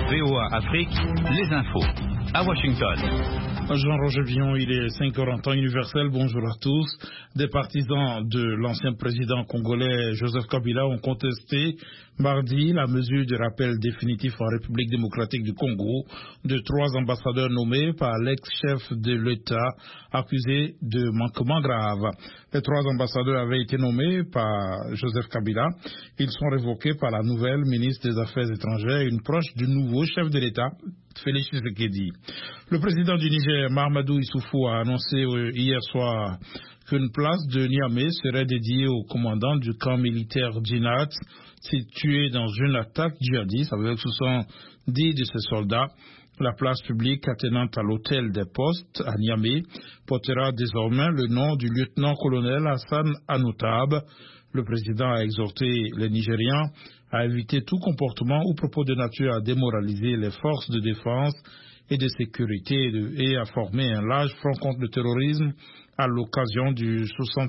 VOA Afrique, les infos. À Washington. Jean-Roger Villon, il est 5h en temps universel. Bonjour à tous. Des partisans de l'ancien président congolais Joseph Kabila ont contesté mardi la mesure de rappel définitif en République démocratique du Congo de 3 ambassadeurs nommés par l'ex-chef de l'État accusés de manquements graves. Les 3 ambassadeurs avaient été nommés par Joseph Kabila. Ils sont révoqués par la nouvelle ministre des Affaires étrangères, une proche du nouveau chef de l'État, Félix Tshisekedi. Le président du Niger, Mahamadou Issoufou, a annoncé hier soir qu'une place de Niamey serait dédiée au commandant du camp militaire Djinat, situé dans une attaque djihadiste avec 70 de ses soldats. La place publique attenante à l'hôtel des postes à Niamey portera désormais le nom du lieutenant-colonel Hassan Anoutab. Le président a exhorté les Nigérians à éviter tout comportement ou propos de nature à démoraliser les forces de défense et de sécurité et à former un large front contre le terrorisme à l'occasion du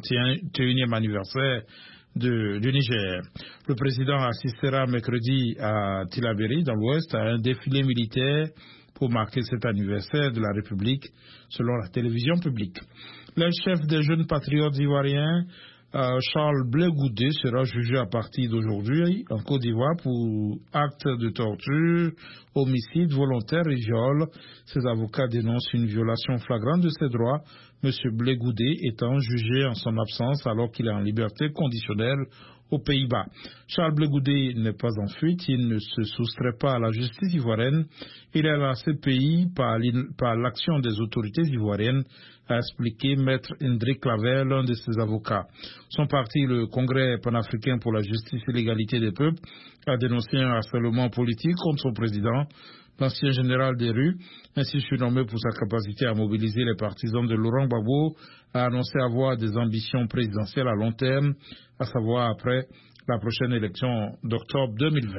61e anniversaire du Niger. Le président assistera mercredi à Tillabéri, dans l'Ouest, à un défilé militaire pour marquer cet anniversaire de la République, selon la télévision publique. Le chef des jeunes patriotes ivoiriens, Charles Blé Goudé, sera jugé à partir d'aujourd'hui en Côte d'Ivoire pour actes de torture, homicide volontaire et viol. Ses avocats dénoncent une violation flagrante de ses droits, M. Blé Goudé étant jugé en son absence alors qu'il est en liberté conditionnelle aux Pays-Bas. Charles Blé Goudé n'est pas en fuite, il ne se soustrait pas à la justice ivoirienne. Il est à ce pays par l'action des autorités ivoiriennes, a expliqué Maître Hendrik Claver, l'un de ses avocats. Son parti, le Congrès panafricain pour la justice et l'égalité des peuples, a dénoncé un harcèlement politique contre son président, l'ancien général des rues, ainsi surnommé pour sa capacité à mobiliser les partisans de Laurent Gbagbo, a annoncé avoir des ambitions présidentielles à long terme, à savoir après la prochaine élection d'octobre 2020.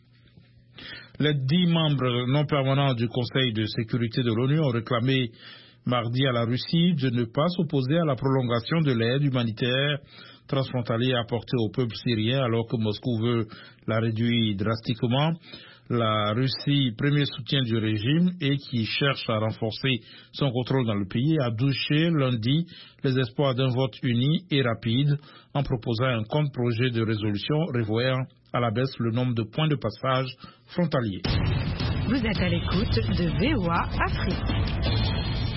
Les 10 membres non permanents du Conseil de sécurité de l'ONU ont réclamé mardi à la Russie de ne pas s'opposer à la prolongation de l'aide humanitaire transfrontalière apportée au peuple syrien alors que Moscou veut la réduire drastiquement. La Russie, premier soutien du régime et qui cherche à renforcer son contrôle dans le pays, a douché lundi les espoirs d'un vote uni et rapide en proposant un contre-projet de résolution revoyant à la baisse le nombre de points de passage frontaliers. Vous êtes à l'écoute de VOA Afrique.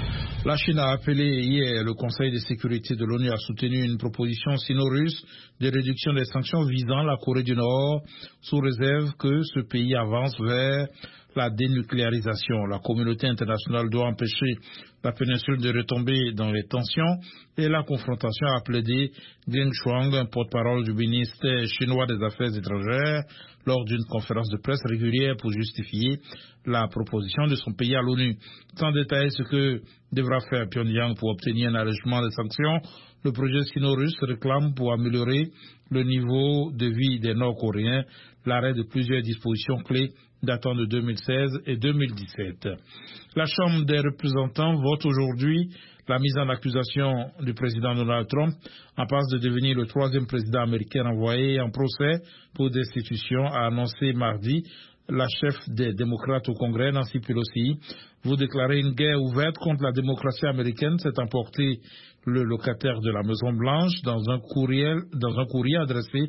La Chine a appelé hier le Conseil de sécurité de l'ONU à soutenir une proposition sino-russe de réduction des sanctions visant la Corée du Nord, sous réserve que ce pays avance vers la dénucléarisation. La communauté internationale doit empêcher la péninsule de retomber dans les tensions et la confrontation, a plaidé Geng Shuang, un porte-parole du ministère chinois des Affaires étrangères, lors d'une conférence de presse régulière pour justifier la proposition de son pays à l'ONU. Sans détailler ce que devra faire Pyongyang pour obtenir un allègement des sanctions, le projet sino-russe réclame pour améliorer le niveau de vie des Nord-Coréens l'arrêt de plusieurs dispositions clés datant de 2016 et 2017. La Chambre des représentants vote aujourd'hui la mise en accusation du président Donald Trump, en passe de devenir le 3e président américain envoyé en procès pour destitution, a annoncé mardi la chef des démocrates au Congrès, Nancy Pelosi. Vous déclarez une guerre ouverte contre la démocratie américaine, s'est emporté le locataire de la Maison-Blanche dans un courrier adressé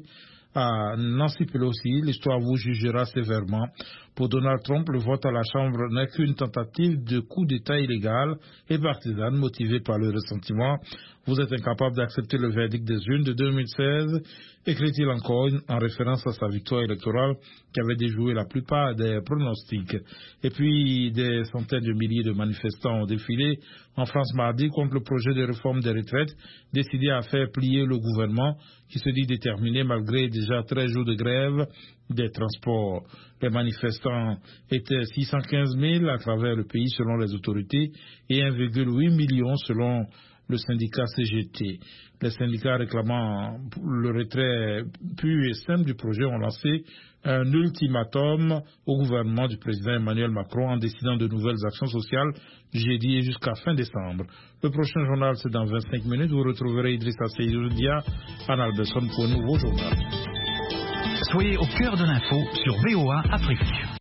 à Nancy Pelosi. L'histoire vous jugera sévèrement. Pour Donald Trump, le vote à la Chambre n'est qu'une tentative de coup d'État illégal et partisane motivée par le ressentiment. Vous êtes incapable d'accepter le verdict des urnes de 2016, écrit-il encore en référence à sa victoire électorale qui avait déjoué la plupart des pronostics. Et puis, des centaines de milliers de manifestants ont défilé en France mardi contre le projet de réforme des retraites, décidé à faire plier le gouvernement qui se dit déterminé malgré déjà 13 jours de grève des transports. Les manifestants étaient 615 000 à travers le pays selon les autorités et 1,8 million selon le syndicat CGT. Les syndicats réclamant le retrait pur et simple du projet ont lancé un ultimatum au gouvernement du président Emmanuel Macron en décidant de nouvelles actions sociales jeudi et jusqu'à fin décembre. Le prochain journal, c'est dans 25 minutes. Vous retrouverez Idrissa Seydoudia à Alberson pour un nouveau journal. Soyez au cœur de l'info sur VOA Afrique.